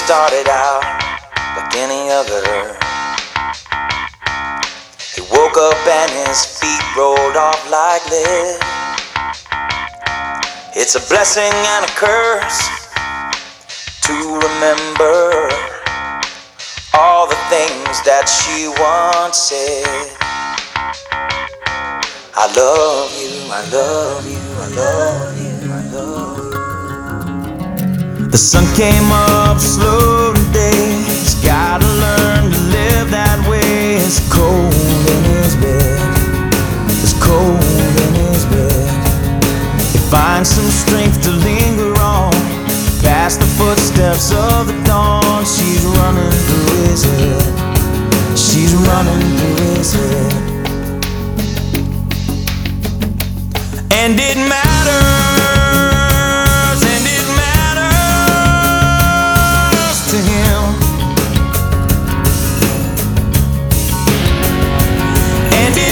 started out like any other. He woke up and his feet rolled off like lead. It's a blessing and a curse to remember all the things that she once said. I love you, I love you, I love you, I love you. The sun came up slow today. He's gotta learn to live that way. It's cold in his bed. It's cold in his bed. He finds some strength to linger on past the footsteps of the dawn. She's running through his head. She's running through his head. And it matters, and it matters to him. And it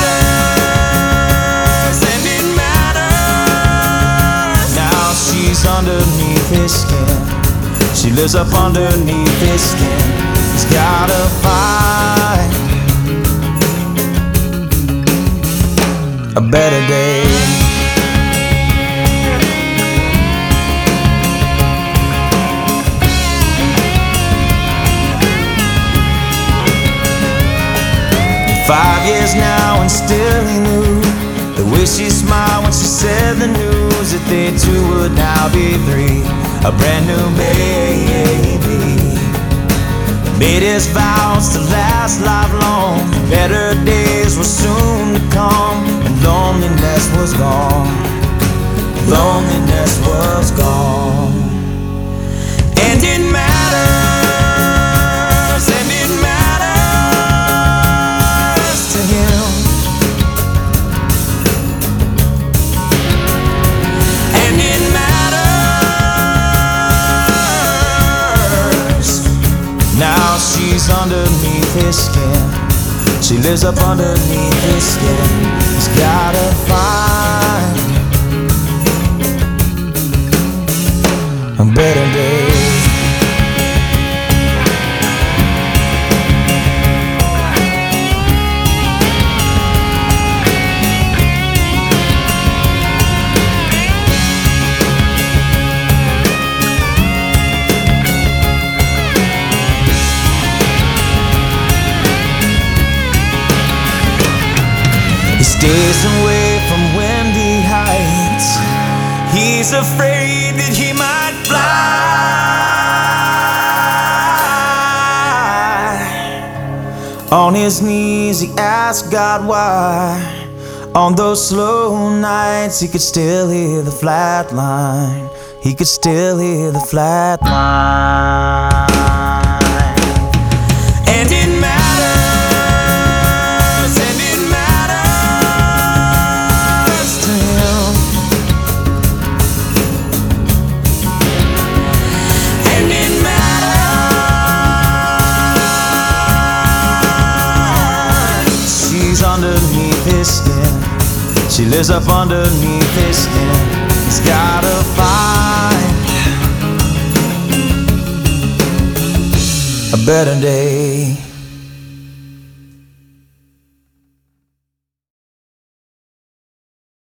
matters, and it matters. Now she's underneath his skin. She lives up underneath his skin. He's gotta find a better day. 5 years now and still he knew the way she smiled when she said the news that they two would now be three, a brand new baby. Made his vows to last lifelong. Better days were soon to come, and loneliness was gone. Loneliness was gone. And it matters, and it matters to him. And it matters. Now she's underneath his skin. She lives up underneath his skin. He's gotta find a better day. He stays away from windy heights. He's afraid that he might fly. On his knees he asks God why. On those slow nights he could still hear the flat line. He could still hear the flat line. And it matters, and it matters to him. And it matters. She's underneath his skin. She lives up underneath his skin. He's gotta find a better day.